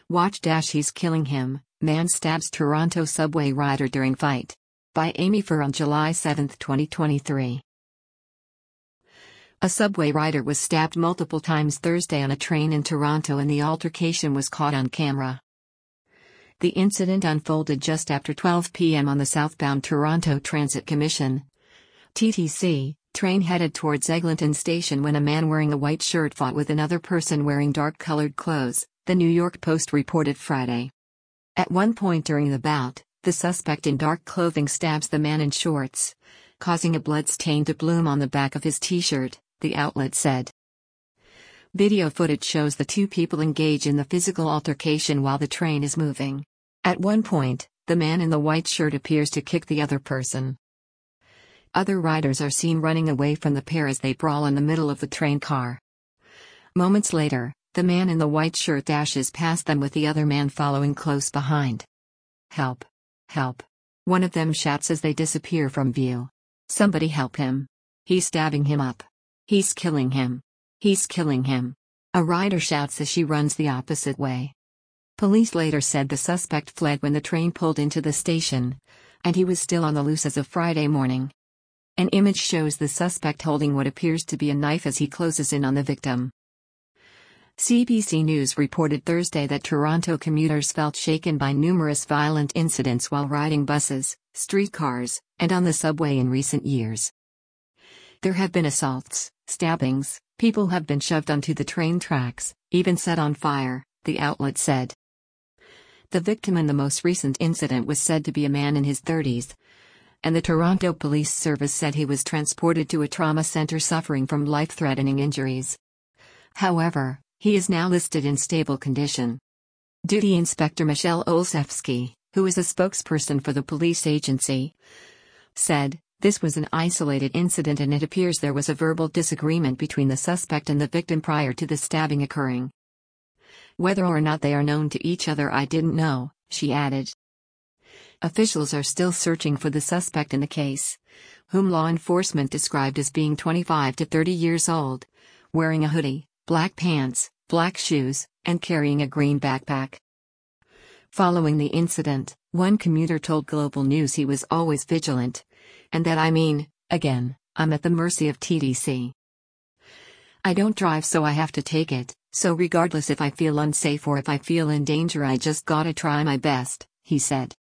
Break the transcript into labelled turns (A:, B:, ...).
A: Watch He's killing him, man stabs Toronto subway rider during fight. By Amy Fur on July 7, 2023. A subway rider was stabbed multiple times Thursday on a train in Toronto and the altercation was caught on camera. The incident unfolded just after 12 p.m. on the southbound Toronto Transit Commission (TTC) train headed towards Eglinton Station when a man wearing a white shirt fought with another person wearing dark-colored clothes, the New York Post reported Friday. At one point during the bout, the suspect in dark clothing stabs the man in shorts, causing a blood stain to bloom on the back of his t-shirt, the outlet said. Video footage shows the two people engage in the physical altercation while the train is moving. At one point, the man in the white shirt appears to kick the other person. Other riders are seen running away from the pair as they brawl in the middle of the train car. Moments later, the man in the white shirt dashes past them with the other man following close behind. "Help! Help!" one of them shouts as they disappear from view. "Somebody help him. He's stabbing him up. He's killing him. He's killing him," a rider shouts as she runs the opposite way. Police later said the suspect fled when the train pulled into the station, and he was still on the loose as of Friday morning. An image shows the suspect holding what appears to be a knife as he closes in on the victim. CBC News reported Thursday that Toronto commuters felt shaken by numerous violent incidents while riding buses, streetcars, and on the subway in recent years. There have been assaults, stabbings, people have been shoved onto the train tracks, even set on fire, the outlet said. The victim in the most recent incident was said to be a man in his 30s, and the Toronto Police Service said he was transported to a trauma center suffering from life-threatening injuries. However, he is now listed in stable condition. Duty Inspector Michelle Olszewski, who is a spokesperson for the police agency, said, "This was an isolated incident and it appears there was a verbal disagreement between the suspect and the victim prior to the stabbing occurring. Whether or not they are known to each other I didn't know," she added. Officials are still searching for the suspect in the case, whom law enforcement described as being 25 to 30 years old, wearing a hoodie, black pants, black shoes, and carrying a green backpack. Following the incident, one commuter told Global News he was always vigilant, and that again, I'm at the mercy of TTC. "I don't drive so I have to take it, so regardless if I feel unsafe or if I feel in danger I just gotta try my best," he said.